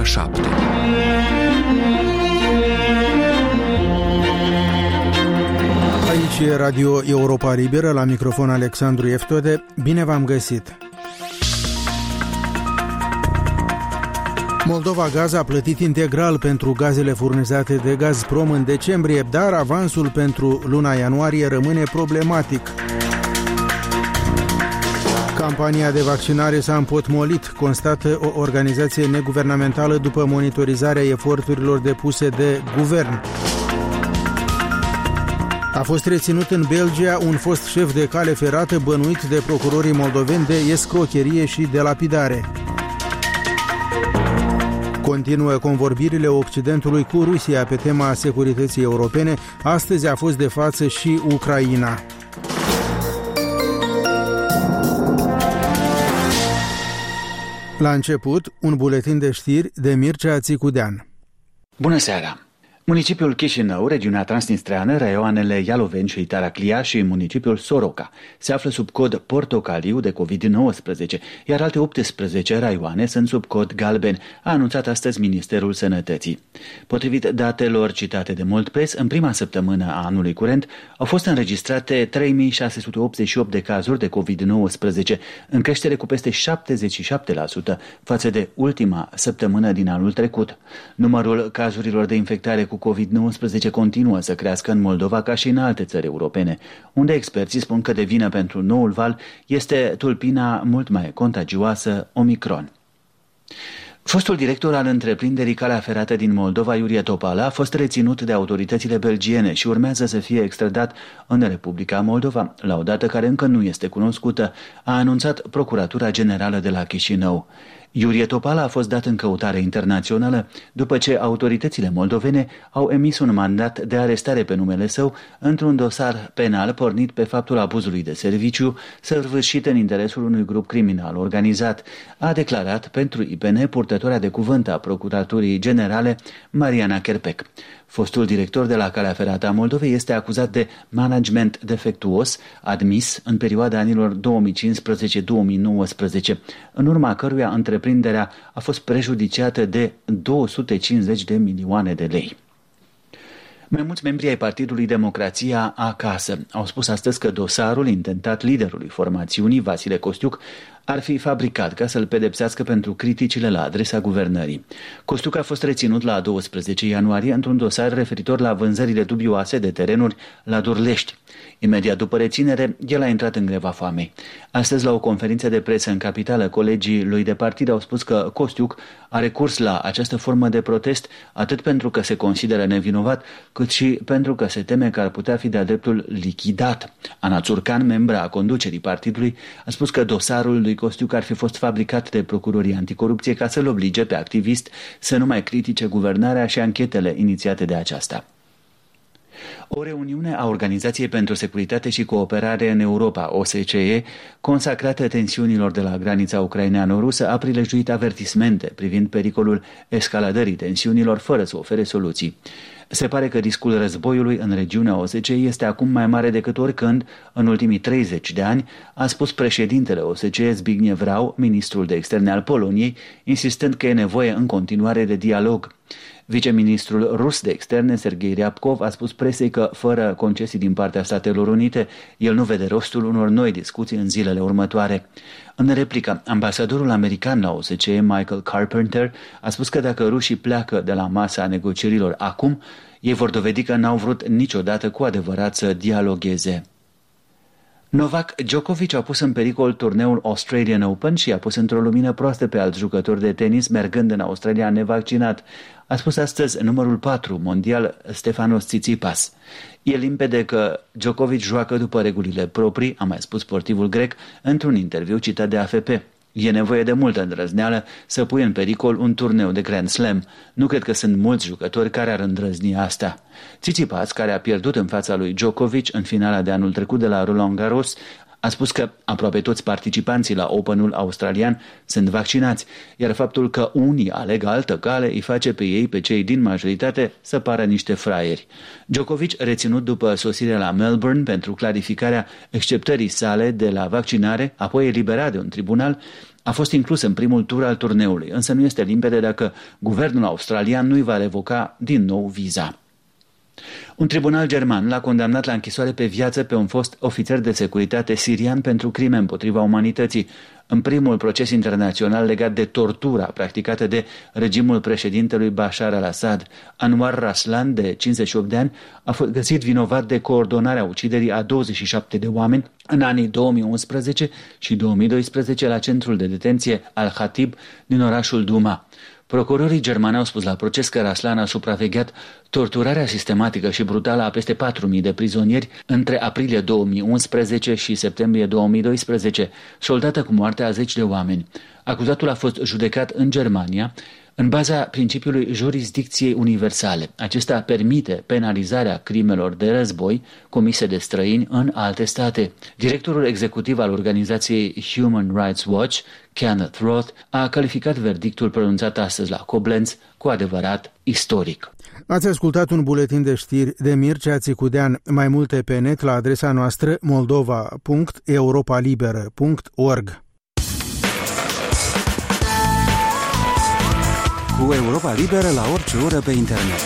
ora 7. Aici e Radio Europa Liberă, la microfon Alexandru Eftode. Bine v-am găsit! Moldova Gaz a plătit integral pentru gazele furnizate de Gazprom în decembrie, dar avansul pentru luna ianuarie rămâne problematic. Campania de vaccinare s-a împotmolit, constată o organizație neguvernamentală după monitorizarea eforturilor depuse de guvern. A fost reținut în Belgia un fost șef de cale ferată bănuit de procurorii moldoveni de escrocherie și de lapidare. Continuă convorbirile Occidentului cu Rusia pe tema securității europene. Astăzi a fost de față și Ucraina. La început, un buletin de știri de Mircea Țicudean. Bună seara! Municipiul Chișinău, regiunea transnistreană, raioanele Ialoveni și Taraclia și municipiul Soroca se află sub cod portocaliu de COVID-19, iar alte 18 raioane sunt sub cod galben, a anunțat astăzi Ministerul Sănătății. Potrivit datelor citate de Moldpress, în prima săptămână a anului curent au fost înregistrate 3688 de cazuri de COVID-19, în creștere cu peste 77% față de ultima săptămână din anul trecut. Numărul cazurilor de infectare cu COVID-19 continuă să crească în Moldova ca și în alte țări europene, unde experții spun că de vină pentru noul val este tulpina mult mai contagioasă Omicron. Fostul director al întreprinderii Calea Ferată din Moldova, Iurie Topala, a fost reținut de autoritățile belgiene și urmează să fie extradat în Republica Moldova, la o dată care încă nu este cunoscută, a anunțat Procuratura Generală de la Chișinău. Iurie Topala a fost dat în căutare internațională după ce autoritățile moldovene au emis un mandat de arestare pe numele său într-un dosar penal pornit pe faptul abuzului de serviciu săvârșit în interesul unui grup criminal organizat, a declarat pentru IPN purtătoarea de cuvânt a Procuraturii Generale Mariana Kerpec. Fostul director de la Calea Ferată a Moldovei este acuzat de management defectuos admis în perioada anilor 2015-2019, în urma căruia întreprinderea a fost prejudiciată de 250 de milioane de lei. Mai mulți membri ai Partidului Democrația Acasă au spus astăzi că dosarul intentat liderului formațiunii, Vasile Costiuc, ar fi fabricat ca să-l pedepsească pentru criticile la adresa guvernării. Costiuc a fost reținut la 12 ianuarie într-un dosar referitor la vânzările dubioase de terenuri la Durlești. Imediat după reținere, el a intrat în greva foamei. Astăzi, la o conferință de presă în capitală, colegii lui de partid au spus că Costiuc a recurs la această formă de protest atât pentru că se consideră nevinovat, cât și pentru că se teme că ar putea fi de-a dreptul lichidat. Ana Țurcan, membra a conducerii partidului, a spus că dosarul lui Costiuc ar fi fost fabricat de procurorii anticorupție ca să-l oblige pe activist să nu mai critique guvernarea și anchetele inițiate de aceasta. O reuniune a Organizației pentru Securitate și Cooperare în Europa, OSCE, consacrată tensiunilor de la granița ucraineano-rusă, a prilejuit avertismente privind pericolul escaladării tensiunilor fără să ofere soluții. Se pare că riscul războiului în regiunea OSCE este acum mai mare decât oricând în ultimii 30 de ani, a spus președintele OSCE Zbigniew Rau, ministrul de externe al Poloniei, insistând că e nevoie în continuare de dialog. Viceministrul rus de externe, Sergei Ryabkov, a spus presei că, fără concesii din partea Statelor Unite, el nu vede rostul unor noi discuții în zilele următoare. În replică, ambasadorul american la OSCE, Michael Carpenter, a spus că dacă rușii pleacă de la masa negocierilor acum, ei vor dovedi că n-au vrut niciodată cu adevărat să dialogueze. Novak Djokovic a pus în pericol turneul Australian Open și a pus într-o lumină proastă pe alți jucători de tenis mergând în Australia nevaccinat, a spus astăzi numărul 4 mondial Stefanos Tsitsipas. E limpede că Djokovic joacă după regulile proprii, a mai spus sportivul grec într-un interviu citat de AFP. E nevoie de multă îndrăzneală să pui în pericol un turneu de Grand Slam. Nu cred că sunt mulți jucători care ar îndrăzni asta. Tsitsipas, care a pierdut în fața lui Djokovic în finala de anul trecut de la Roland Garros, A spus că aproape toți participanții la Openul australian sunt vaccinați, iar faptul că unii aleg altă cale îi face pe cei din majoritate să pară niște fraieri. Djokovic, reținut după sosirea la Melbourne pentru clarificarea exceptării sale de la vaccinare, apoi eliberat de un tribunal, a fost inclus în primul tur al turneului, însă nu este limpede dacă guvernul australian nu îi va revoca din nou viza. Un tribunal german l-a condamnat la închisoare pe viață pe un fost ofițer de securitate sirian pentru crime împotriva umanității, în primul proces internațional legat de tortura practicată de regimul președintelui Bashar al-Assad. Anwar Raslan, de 58 de ani, a fost găsit vinovat de coordonarea uciderii a 27 de oameni în anii 2011 și 2012 la centrul de detenție Al-Khatib din orașul Duma. Procurorii germani au spus la proces că Raslan a supravegheat torturarea sistematică și brutală a peste 4.000 de prizonieri între aprilie 2011 și septembrie 2012, soldată cu moartea a 10 de oameni. Acuzatul a fost judecat în Germania în baza principiului jurisdicției universale. Acesta permite penalizarea crimelor de război comise de străini în alte state. Directorul executiv al organizației Human Rights Watch, Kenneth Roth, a calificat verdictul pronunțat astăzi la Koblenz cu adevărat istoric. Ați ascultat un buletin de știri de Mircea Țicudean. Mai multe pe net la adresa noastră moldova.europalibera.org. Cu Europa Liberă la orice oră pe internet.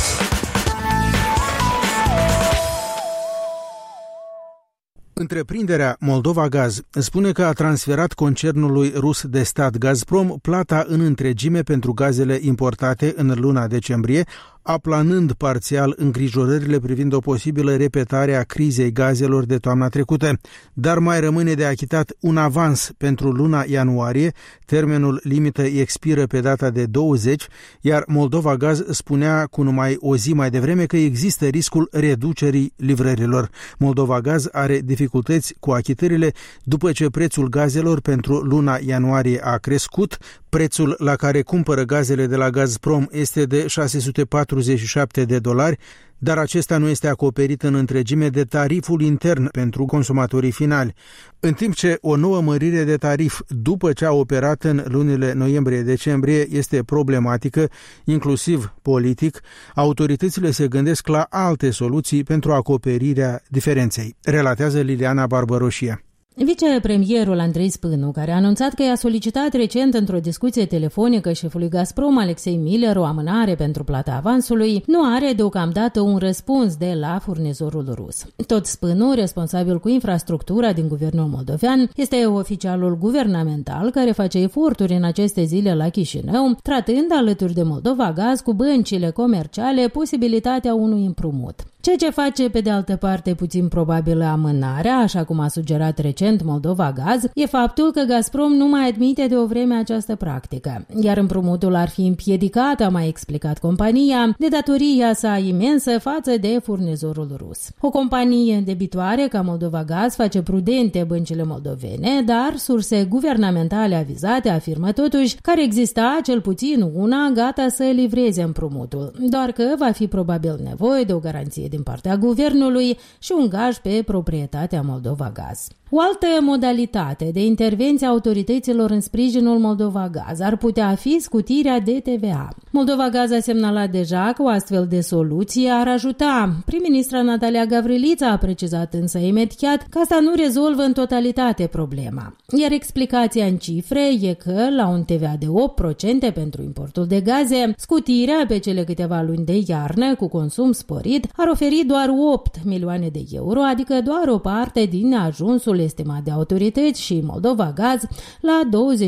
Întreprinderea Moldova Gaz spune că a transferat concernului rus de stat Gazprom plata în întregime pentru gazele importate în luna decembrie, aplanând parțial îngrijorările privind o posibilă repetare a crizei gazelor de toamna trecută, dar mai rămâne de achitat un avans pentru luna ianuarie, termenul limită expiră pe data de 20, iar Moldova Gaz spunea cu numai o zi mai devreme că există riscul reducerii livrărilor. Moldova Gaz are dificultăți cu achitările după ce prețul gazelor pentru luna ianuarie a crescut, prețul la care cumpără gazele de la Gazprom este de $647, dar acesta nu este acoperit în întregime de tariful intern pentru consumatorii finali. În timp ce o nouă mărire de tarif după ce a operat în lunile noiembrie-decembrie este problematică, inclusiv politic, autoritățile se gândesc la alte soluții pentru acoperirea diferenței, relatează Liliana Barbaroșie. Vicepremierul Andrei Spânu, care a anunțat că i-a solicitat recent într-o discuție telefonică șefului Gazprom, Alexei Miller, o amânare pentru plata avansului, nu are deocamdată un răspuns de la furnizorul rus. Tot Spânu, responsabil cu infrastructura din guvernul moldovean, este oficialul guvernamental care face eforturi în aceste zile la Chișinău, tratând alături de Moldova Gaz cu băncile comerciale posibilitatea unui împrumut. Ceea ce face, pe de altă parte, puțin probabilă amânarea, așa cum a sugerat recent Moldova Gaz, e faptul că Gazprom nu mai admite de o vreme această practică, iar împrumutul ar fi împiedicat, a mai explicat compania, de datoria sa imensă față de furnizorul rus. O companie debitoare ca Moldova Gaz face prudente băncile moldovene, dar surse guvernamentale avizate afirmă totuși că ar exista cel puțin una gata să livreze împrumutul, doar că va fi probabil nevoie de o garanție din partea guvernului și un gaj pe proprietatea Moldova Gaz. O altă modalitate de intervenție a autorităților în sprijinul Moldova Gaz ar putea fi scutirea de TVA. Moldova Gaz a semnalat deja că o astfel de soluție ar ajuta. Prim-ministra Natalia Gavrilița a precizat însă imediat că asta nu rezolvă în totalitate problema. Iar explicația în cifre e că, la un TVA de 8% pentru importul de gaze, scutirea pe cele câteva luni de iarnă cu consum sporit ar oferi doar 8 milioane de euro, adică doar o parte din ajunsul estimat de autorități și Moldova Gaz la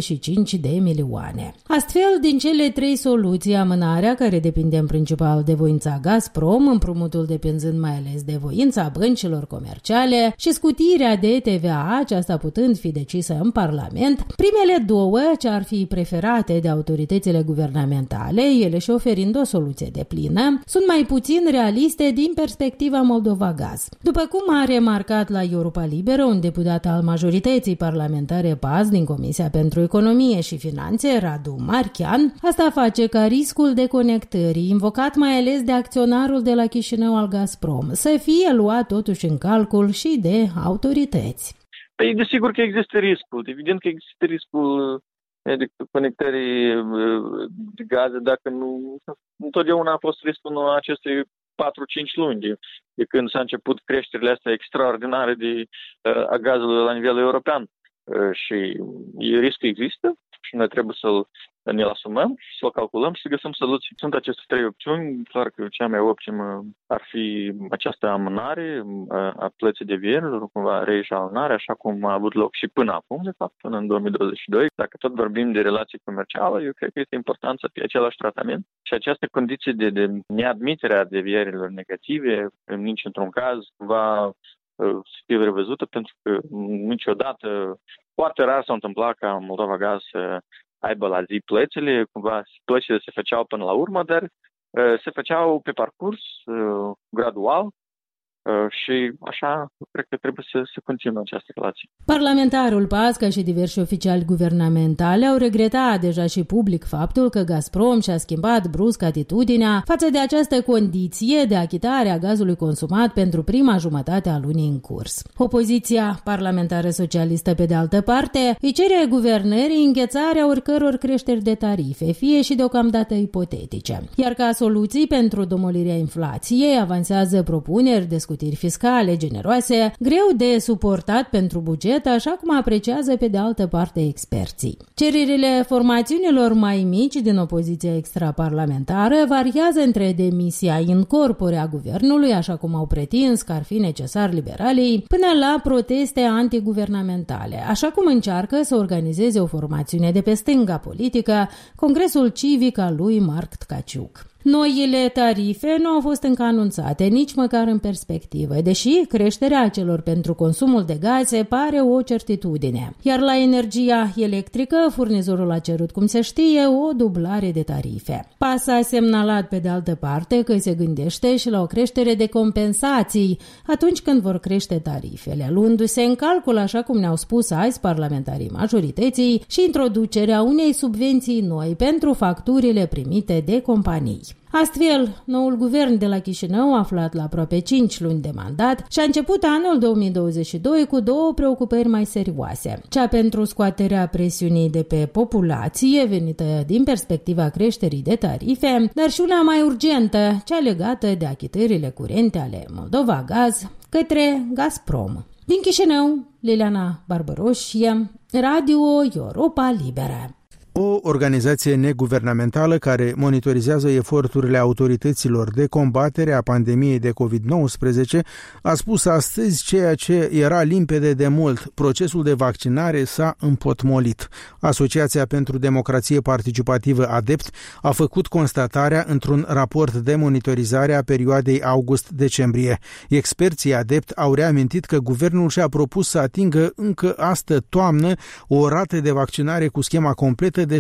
25 de milioane. Astfel, din cele trei soluții, amânarea, care depinde în principal de voința Gazprom, împrumutul depinzând mai ales de voința băncilor comerciale și scutirea de TVA, aceasta putând fi decisă în Parlament, primele două, ce ar fi preferate de autoritățile guvernamentale, ele și oferind o soluție deplină, sunt mai puțin realiste din perspectiva Moldova Gaz. După cum a remarcat la Europa Liberă un deputat al majorității parlamentare PAS din Comisia pentru Economie și Finanțe, Radu Marchian, asta face ca riscul deconectării, invocat mai ales de acționarul de la Chișinău al Gazprom, să fie luat totuși în calcul și de autorități. Păi, desigur că există riscul. Evident că există riscul de conectării de gaze, dacă nu... Întotdeauna a fost riscul acestei 4-5 luni de când s-a început creșterile astea extraordinare a gazelor la nivel european. Și riscul există și noi trebuie să ne-l asumăm și să-l calculăm și să găsim soluții. Sunt aceste 3 opțiuni. Clar că cea mai optimă ar fi această amânare a plății de vieruri, cumva reeșalonare, așa cum a avut loc și până acum, de fapt, până în 2022. Dacă tot vorbim de relații comerciale, eu cred că este important să fie același tratament și această condiție de neadmitere a devierilor negative, în niciun caz, va să fie revăzută, pentru că niciodată, foarte rar s-a întâmplat ca Moldova Gaz să aibă la zi plățile, cumva plățile se făceau până la urmă, dar se făceau pe parcurs, gradual, și așa cred că trebuie să continue această relație. Parlamentarul Pasca și diversi oficiali guvernamentali au regretat deja și public faptul că Gazprom și-a schimbat brusc atitudinea față de această condiție de achitare a gazului consumat pentru prima jumătate a lunii în curs. Opoziția parlamentară socialistă, pe de altă parte, îi cere guvernării înghețarea oricăror creșteri de tarife, fie și deocamdată ipotetice. Iar ca soluții pentru domolirea inflației avansează propuneri de scutiri fiscale generoase, greu de suportat pentru buget, așa cum apreciază pe de altă parte experții. Cererile formațiunilor mai mici din opoziția extraparlamentară variază între demisia in corpore a guvernului, așa cum au pretins că ar fi necesar liberalii, până la proteste antiguvernamentale, așa cum încearcă să organizeze o formațiune de pe stânga politică, Congresul Civic al lui Marc Tkaciuc. Noile tarife nu au fost încă anunțate, nici măcar în perspectivă, deși creșterea celor pentru consumul de gaze pare o certitudine. Iar la energia electrică, furnizorul a cerut, cum se știe, o dublare de tarife. PAS a semnalat, pe de altă parte, că se gândește și la o creștere de compensații atunci când vor crește tarifele, luându-se în calcul, așa cum ne-au spus azi parlamentarii majorității, și introducerea unei subvenții noi pentru facturile primite de companii. Astfel, noul guvern de la Chișinău, aflat la aproape 5 luni de mandat, și-a început anul 2022 cu 2 preocupări mai serioase. Cea pentru scoaterea presiunii de pe populație, venită din perspectiva creșterii de tarife, dar și una mai urgentă, cea legată de achitările curente ale Moldova Gaz către Gazprom. Din Chișinău, Liliana Barbăroșie, Radio Europa Liberă. O organizație neguvernamentală care monitorizează eforturile autorităților de combatere a pandemiei de COVID-19 a spus astăzi ceea ce era limpede de mult: procesul de vaccinare s-a împotmolit. Asociația pentru Democrație Participativă ADEPT a făcut constatarea într-un raport de monitorizare a perioadei august-decembrie. Experții ADEPT au reamintit că guvernul și-a propus să atingă încă astă toamnă o rată de vaccinare cu schema completă de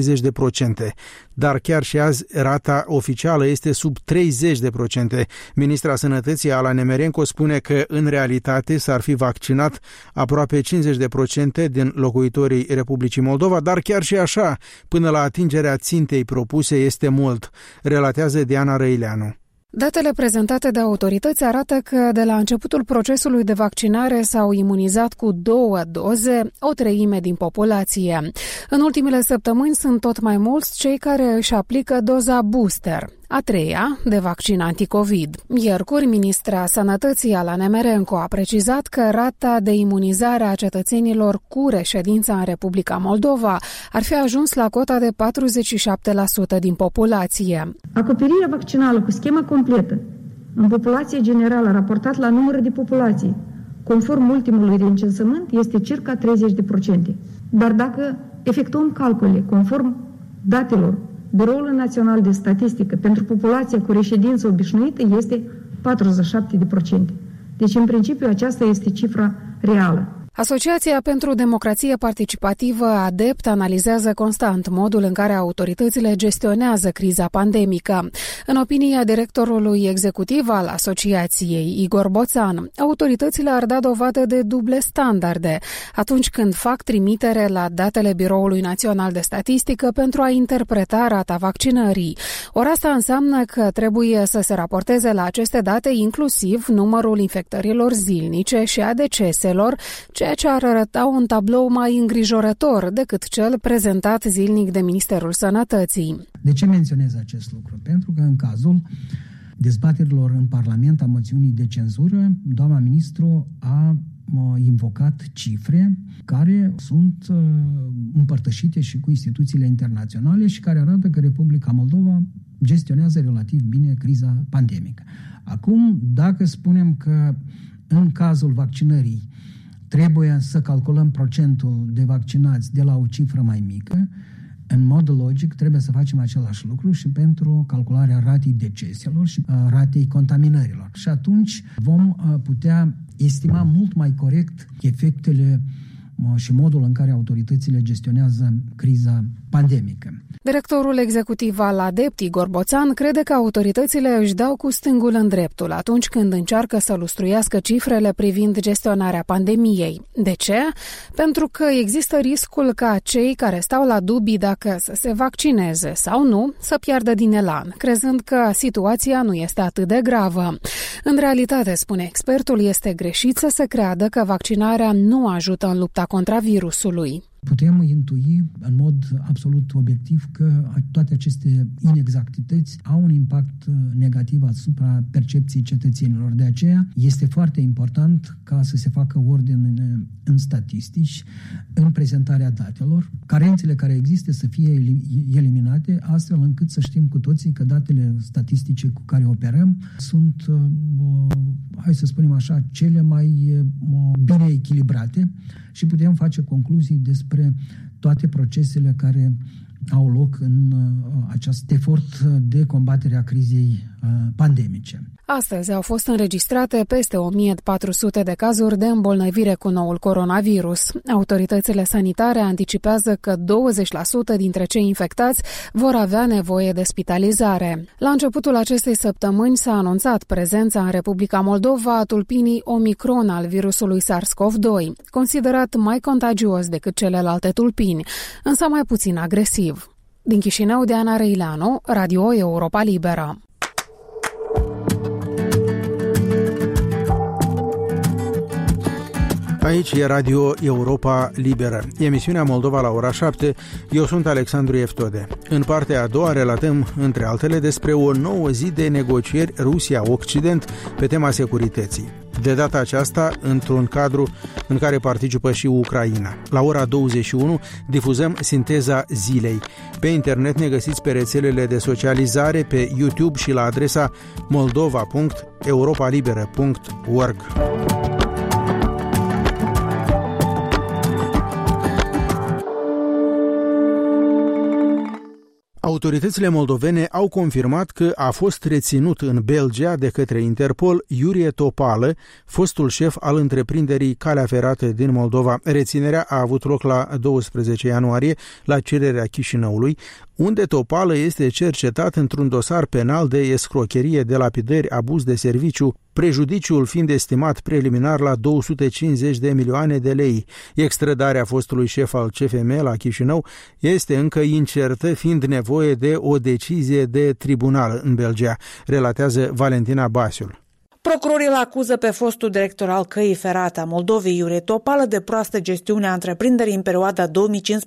70%, dar chiar și azi rata oficială este sub 30%. Ministra Sănătății, Ala Nemerenko, spune că în realitate s-ar fi vaccinat aproape 50% din locuitorii Republicii Moldova, dar chiar și așa, până la atingerea țintei propuse, este mult, relatează Diana Răileanu. Datele prezentate de autorități arată că de la începutul procesului de vaccinare s-au imunizat cu 2 doze o treime din populație. În ultimele săptămâni sunt tot mai mulți cei care își aplică doza booster, a treia de vaccin anticovid. Miercuri, ministra Sănătății, Ala Nemerenko, a precizat că rata de imunizare a cetățenilor cu reședința în Republica Moldova ar fi ajuns la cota de 47% din populație. Acoperirea vaccinală cu schemă completă în populația generală raportat la numărul de populație, conform ultimului recensământ, este circa 30%. Dar dacă efectuăm calcule conform datelor Biroul Național de Statistică pentru populația cu reședință obișnuită, este 47%. Deci, în principiu, aceasta este cifra reală. Asociația pentru Democrație Participativă ADEPT analizează constant modul în care autoritățile gestionează criza pandemică. În opinia directorului executiv al asociației, Igor Boțan, autoritățile ar da dovadă de duble standarde atunci când fac trimitere la datele Biroului Național de Statistică pentru a interpreta rata vaccinării. Ori asta înseamnă că trebuie să se raporteze la aceste date inclusiv numărul infectărilor zilnice și a deceselor, ceea ce ar arăta un tablou mai îngrijorător decât cel prezentat zilnic de Ministerul Sănătății. De ce menționez acest lucru? Pentru că în cazul dezbaterilor în Parlament a moțiunii de cenzură, doamna ministru a invocat cifre care sunt împărtășite și cu instituțiile internaționale și care arată că Republica Moldova gestionează relativ bine criza pandemică. Acum, dacă spunem că în cazul vaccinării trebuie să calculăm procentul de vaccinați de la o cifră mai mică, în mod logic trebuie să facem același lucru și pentru calcularea ratei deceselor și ratei contaminărilor. Și atunci vom putea estima mult mai corect efectele și modul în care autoritățile gestionează criza pandemică. Directorul executiv al ADEPT, Igor Boțan, crede că autoritățile își dau cu stângul în dreptul atunci când încearcă să lustruiască cifrele privind gestionarea pandemiei. De ce? Pentru că există riscul ca cei care stau la dubii dacă să se vaccineze sau nu să piardă din elan, crezând că situația nu este atât de gravă. În realitate, spune expertul, este greșit să se creadă că vaccinarea nu ajută în lupta contra virusului. Putem intui în mod absolut obiectiv că toate aceste inexactități au un impact negativ asupra percepției cetățenilor. De aceea este foarte important ca să se facă ordine în statistici, în prezentarea datelor, carențele care există să fie eliminate, astfel încât să știm cu toții că datele statistice cu care operăm sunt, hai să spunem așa, cele mai bine echilibrate și putem face concluzii despre toate procesele care au loc în acest efort de combatere a crizei pandemice. Astăzi au fost înregistrate peste 1400 de cazuri de îmbolnăvire cu noul coronavirus. Autoritățile sanitare anticipează că 20% dintre cei infectați vor avea nevoie de spitalizare. La începutul acestei săptămâni s-a anunțat prezența în Republica Moldova a tulpinii Omicron al virusului SARS-CoV-2, considerat mai contagios decât celelalte tulpini, însă mai puțin agresiv. Din Chișinău, Diana Răileanu, Radio Europa Liberă. Aici e Radio Europa Liberă. Emisiunea Moldova la ora 7. Eu sunt Alexandru Eftode. În partea a doua relatăm, între altele, despre o nouă zi de negocieri Rusia-Occident pe tema securității. De data aceasta, într-un cadru în care participă și Ucraina. La ora 21 difuzăm Sinteza Zilei. Pe internet ne găsiți pe rețelele de socializare, pe YouTube și la adresa moldova.europalibera.org. Autoritățile moldovene au confirmat că a fost reținut în Belgia de către Interpol Iurie Topală, fostul șef al întreprinderii Calea Ferată din Moldova. Reținerea a avut loc la 12 ianuarie la cererea Chișinăului, unde Topală este cercetat într-un dosar penal de escrocherie, de lapidări, abuz de serviciu, prejudiciul fiind estimat preliminar la 250 de milioane de lei. Extradarea fostului șef al CFM la Chișinău este încă incertă, fiind nevoie de o decizie de tribunal în Belgia, relatează Valentina Basiul. Procurorii îl acuză pe fostul director al Căii Ferate a Moldovei, Iurie Topală, de proastă gestiune a întreprinderii în perioada 2015-2019,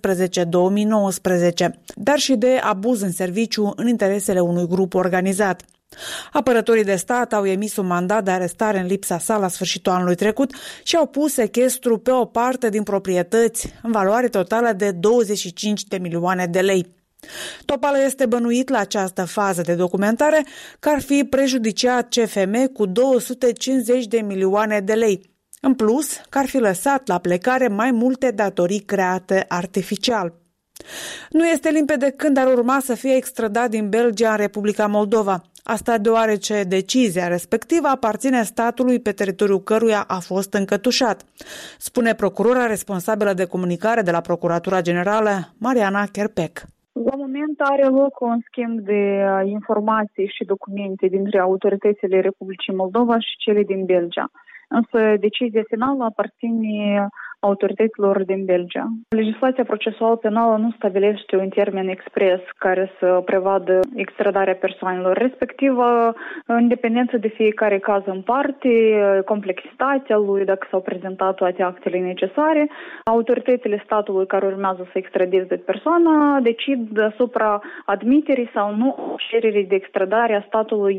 dar și de abuz în serviciu în interesele unui grup organizat. Apărătorii de stat au emis un mandat de arestare în lipsa sa la sfârșitul anului trecut și au pus sechestru pe o parte din proprietăți în valoare totală de 25 de milioane de lei. Topală este bănuit la această fază de documentare că ar fi prejudiciat CFM cu 250 de milioane de lei. În plus, că ar fi lăsat la plecare mai multe datorii create artificial. Nu este limpede când ar urma să fie extradat din Belgia în Republica Moldova. Asta deoarece decizia respectivă aparține statului pe teritoriul căruia a fost încătușat, spune procurora responsabilă de comunicare de la Procuratura Generală, Mariana Kerpec. La moment are loc un schimb de informații și documente dintre autoritățile Republicii Moldova și cele din Belgia. Însă decizia finală aparține autorităților din Belgia. Legislația procesuală penală nu stabilește un termen expres care să prevadă extradarea persoanelor, respectiv în dependență de fiecare caz în parte, complexitatea lui, dacă s-au prezentat toate actele necesare, autoritățile statului care urmează să extradeze persoana decid asupra admiterii sau nu cererii de extradare a statului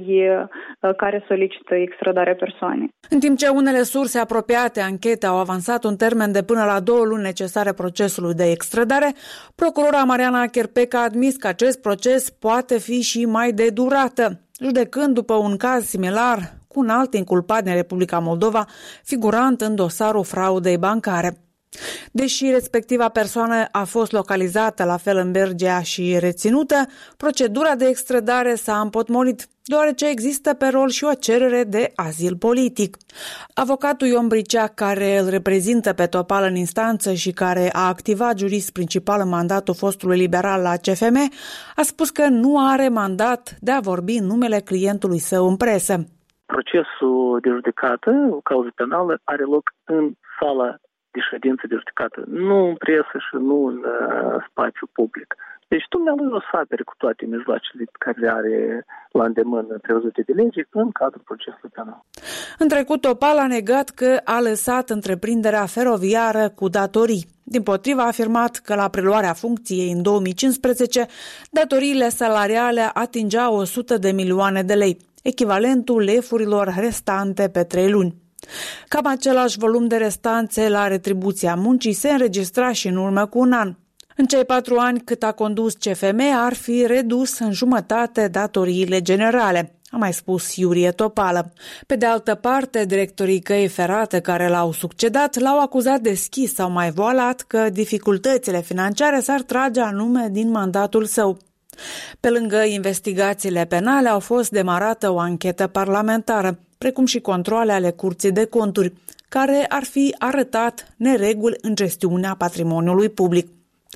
care solicită extradarea persoanei. În timp ce unele surse apropiate anchetei au avansat un termen de până la 2 luni necesare procesului de extradare, procurora Mariana Cherpec a admis că acest proces poate fi și mai de durată, judecând după un caz similar cu un alt inculpat din Republica Moldova, figurant în dosarul fraudei bancare. Deși respectiva persoană a fost localizată la fel în Belgia și reținută, procedura de extradare s-a împotmolit, deoarece există pe rol și o cerere de azil politic. Avocatul Ion Bricea, care îl reprezintă pe Topal în instanță și care a activat jurist principal în mandatul fostului liberal la CFM, a spus că nu are mandat de a vorbi în numele clientului său în presă. Procesul de judecată, o cauză penală, are loc în sala de ședință de judecată, nu în presă și nu în spațiu public. Deci dumnealui o să apere cu toate mijloacele care le are la îndemână prevăzute de lege în cadrul procesului penal. În trecut, Topal a negat că a lăsat întreprinderea feroviară cu datorii. Dimpotrivă, a afirmat că la preluarea funcției în 2015, datoriile salariale atingeau 100 de milioane de lei, echivalentul lefurilor restante pe 3 luni. Cam același volum de restanțe la retribuția muncii se înregistra și în urmă cu un an. În cei 4 ani cât a condus CFM ar fi redus în jumătate datoriile generale, a mai spus Iurie Topală. Pe de altă parte, directorii Căi Ferate care l-au succedat l-au acuzat deschis sau mai voalat că dificultățile financiare s-ar trage anume din mandatul său. Pe lângă investigațiile penale au fost demarată o anchetă parlamentară, precum și controale ale Curții de Conturi, care ar fi arătat nereguli în gestiunea patrimoniului public.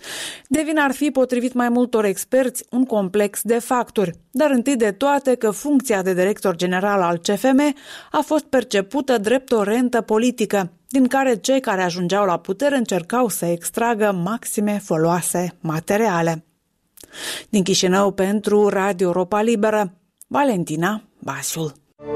De vină ar fi, potrivit mai multor experți, un complex de factori, dar întâi de toate că funcția de director general al CFM a fost percepută drept o rentă politică, din care cei care ajungeau la putere încercau să extragă maxime foloase materiale. Din Chișinău pentru Radio Europa Liberă, Valentina Basiul.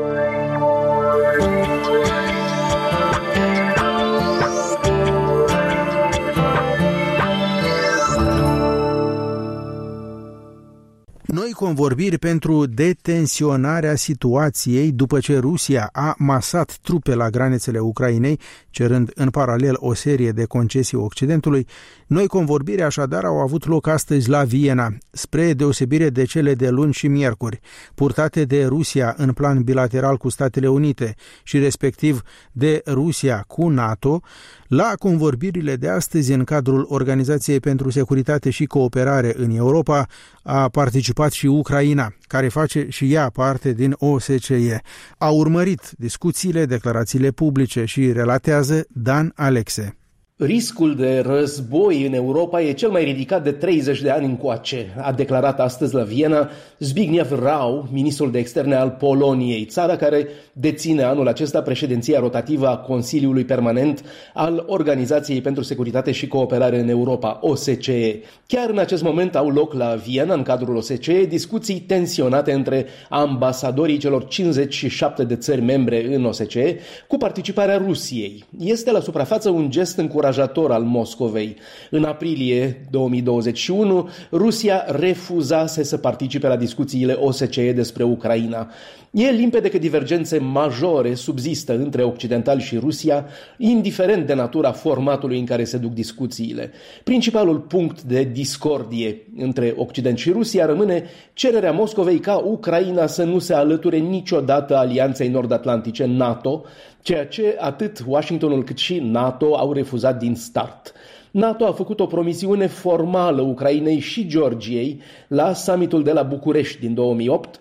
Noi convorbiri pentru detensionarea situației după ce Rusia a masat trupe la granițele Ucrainei, cerând în paralel o serie de concesii Occidentului. Noi convorbiri așadar au avut loc astăzi la Viena, spre deosebire de cele de luni și miercuri, purtate de Rusia în plan bilateral cu Statele Unite și respectiv de Rusia cu NATO. La convorbirile de astăzi în cadrul Organizației pentru Securitate și Cooperare în Europa a participat și Ucraina, care face și ea parte din OSCE. A urmărit discuțiile, declarațiile publice și relatează Dan Alexe. Riscul de război în Europa e cel mai ridicat de 30 de ani încoace, a declarat astăzi la Viena Zbigniew Rau, ministrul de externe al Poloniei, țara care deține anul acesta președinția rotativă a Consiliului Permanent al Organizației pentru Securitate și Cooperare în Europa, OSCE. Chiar în acest moment au loc la Viena, în cadrul OSCE, discuții tensionate între ambasadorii celor 57 de țări membre în OSCE cu participarea Rusiei. Este la suprafață un gest încurajator al Moscovei. În aprilie 2021, Rusia refuzase să participe la discuțiile OSCE despre Ucraina. E limpede că divergențe majore subzistă între occidentali și Rusia, indiferent de natura formatului în care se duc discuțiile. Principalul punct de discordie între Occident și Rusia rămâne cererea Moscovei ca Ucraina să nu se alăture niciodată Alianței Nord-Atlantice NATO, ceea ce atât Washingtonul cât și NATO au refuzat din start. NATO a făcut o promisiune formală Ucrainei și Georgiei la summitul de la București din 2008,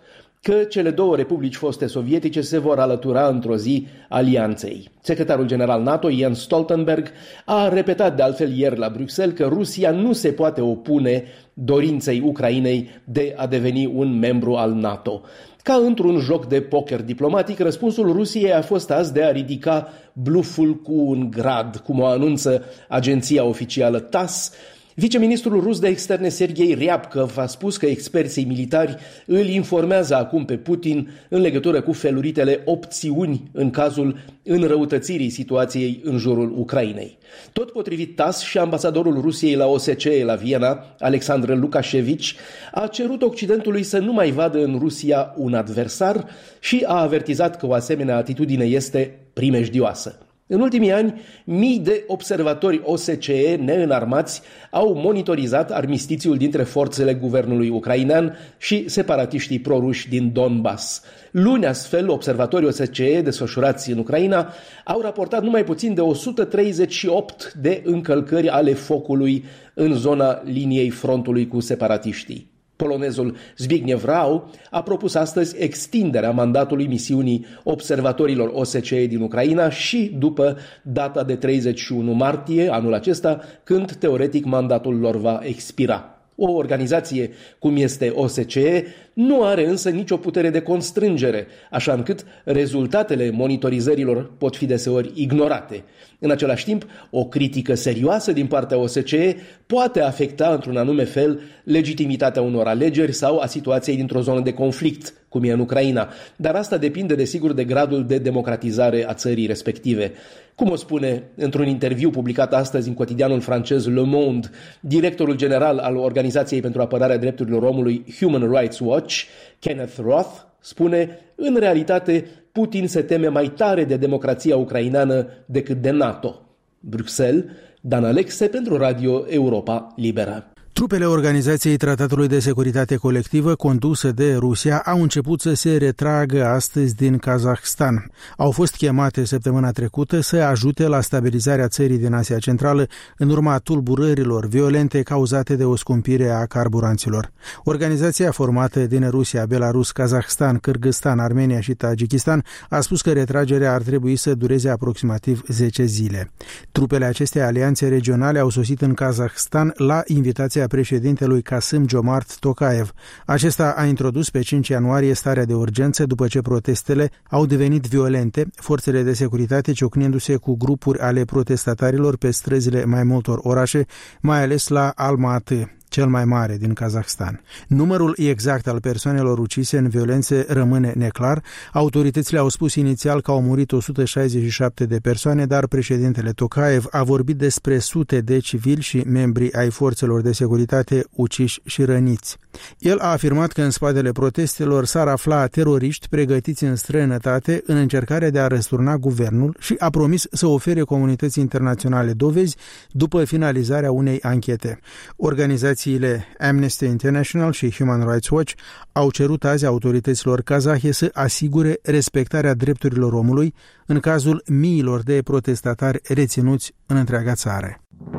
că cele două republici foste sovietice se vor alătura într-o zi alianței. Secretarul general NATO, Jens Stoltenberg, a repetat de altfel ieri la Bruxelles că Rusia nu se poate opune dorinței Ucrainei de a deveni un membru al NATO. Ca într-un joc de poker diplomatic, răspunsul Rusiei a fost azi de a ridica bluful cu un grad, cum o anunță agenția oficială TASS. Viceministrul rus de externe Sergei Ryabkov a spus că experții militari îl informează acum pe Putin în legătură cu feluritele opțiuni în cazul înrăutățirii situației în jurul Ucrainei. Tot potrivit TASS, și ambasadorul Rusiei la OSCE la Viena, Alexandr Lukashevici, a cerut Occidentului să nu mai vadă în Rusia un adversar și a avertizat că o asemenea atitudine este primejdioasă. În ultimii ani, mii de observatori OSCE neînarmați au monitorizat armistițiul dintre forțele guvernului ucrainean și separatiștii proruși din Donbass. Luni, astfel, observatorii OSCE desfășurați în Ucraina au raportat numai puțin de 138 de încălcări ale focului în zona liniei frontului cu separatiștii. Polonezul Zbigniew Rau a propus astăzi extinderea mandatului misiunii observatorilor OSCE din Ucraina și după data de 31 martie anul acesta, când teoretic mandatul lor va expira. O organizație cum este OSCE nu are însă nicio putere de constrângere, așa încât rezultatele monitorizărilor pot fi deseori ignorate. În același timp, o critică serioasă din partea OSCE poate afecta într-un anume fel legitimitatea unor alegeri sau a situației dintr-o zonă de conflict, cum e în Ucraina, dar asta depinde desigur de gradul de democratizare a țării respective. Cum o spune într-un interviu publicat astăzi în cotidianul francez Le Monde, directorul general al Organizației pentru Apărarea Drepturilor Omului Human Rights Watch, Kenneth Roth, spune: în realitate, Putin se teme mai tare de democrația ucraineană decât de NATO. Bruxelles, Dan Alexe pentru Radio Europa Liberă. Trupele Organizației Tratatului de Securitate Colectivă, conduse de Rusia, au început să se retragă astăzi din Kazahstan. Au fost chemate săptămâna trecută să ajute la stabilizarea țării din Asia Centrală în urma tulburărilor violente cauzate de o scumpire a carburanților. Organizația formată din Rusia, Belarus, Kazahstan, Kârgâzstan, Armenia și Tajikistan a spus că retragerea ar trebui să dureze aproximativ 10 zile. Trupele acestei alianțe regionale au sosit în Kazahstan la invitația președintelui Kassym-Jomart Tokayev. Acesta a introdus pe 5 ianuarie starea de urgență după ce protestele au devenit violente, forțele de securitate ciocnindu-se cu grupuri ale protestatarilor pe străzile mai multor orașe, mai ales la Almaty, cel mai mare din Kazahstan. Numărul exact al persoanelor ucise în violențe rămâne neclar. Autoritățile au spus inițial că au murit 167 de persoane, dar președintele Tokayev a vorbit despre sute de civili și membri ai forțelor de securitate uciși și răniți. El a afirmat că în spatele protestelor s-ar afla teroriști pregătiți în străinătate în încercarea de a răsturna guvernul și a promis să ofere comunității internaționale dovezi după finalizarea unei anchete. Organizațiile Amnesty International și Human Rights Watch au cerut azi autorităților kazahe să asigure respectarea drepturilor omului în cazul miilor de protestatari reținuți în întreaga țară.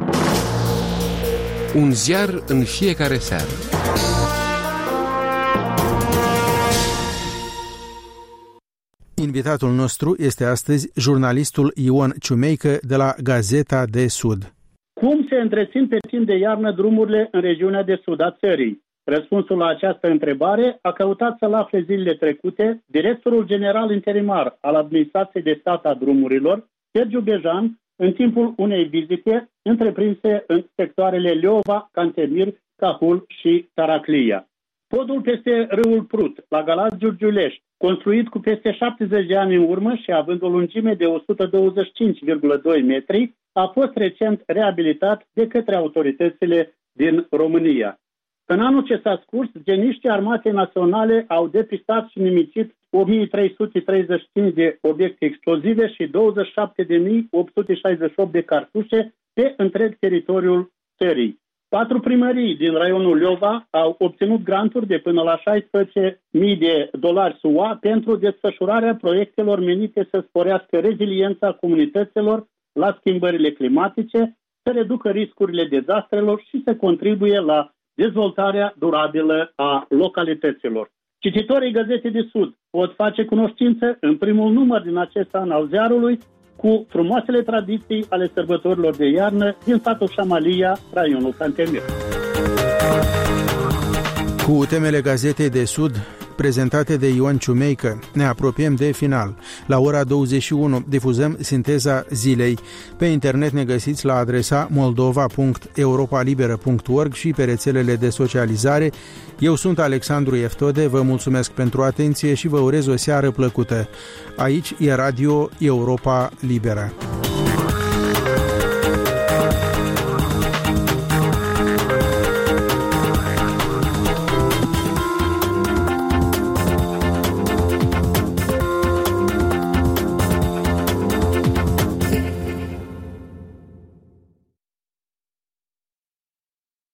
Un ziar în fiecare seară. Invitatul nostru este astăzi jurnalistul Ion Ciumeică de la Gazeta de Sud. Cum se întrețin pe timp de iarnă drumurile în regiunea de sud a țării? Răspunsul la această întrebare a căutat să-l afle zilele trecute directorul general interimar al Administrației de Stat a Drumurilor, Sergiu Bejan, în timpul unei vizite întreprinse în sectoarele Leova, Cantemir, Cahul și Taraclia. Podul peste râul Prut, la Galați Giurgiulești, construit cu peste 70 de ani în urmă și având o lungime de 125,2 metri, a fost recent reabilitat de către autoritățile din România. În anul ce s-a scurs, geniștii Armatei Naționale au depistat și nimicit 1335 de obiecte explozive și 27.868 de cartușe pe întreg teritoriul țării. 4 primării din raionul Leova au obținut granturi de până la $16.000 SUA pentru desfășurarea proiectelor menite să sporească reziliența comunităților la schimbările climatice, să reducă riscurile dezastrelor și să contribuie la dezvoltarea durabilă a localităților. Cititorii Gazetei de Sud pot face cunoștință în primul număr din acest an al ziarului cu frumoasele tradiții ale sărbătorilor de iarnă din satul Șamalia, raionul Cantemir. Cu temele Gazetei de Sud prezentate de Ioan Ciumeică, ne apropiem de final. La ora 21 difuzăm sinteza zilei. Pe internet ne găsiți la adresa moldova.europalibera.org și pe rețelele de socializare. Eu sunt Alexandru Eftode, vă mulțumesc pentru atenție și vă urez o seară plăcută. Aici e Radio Europa Liberă.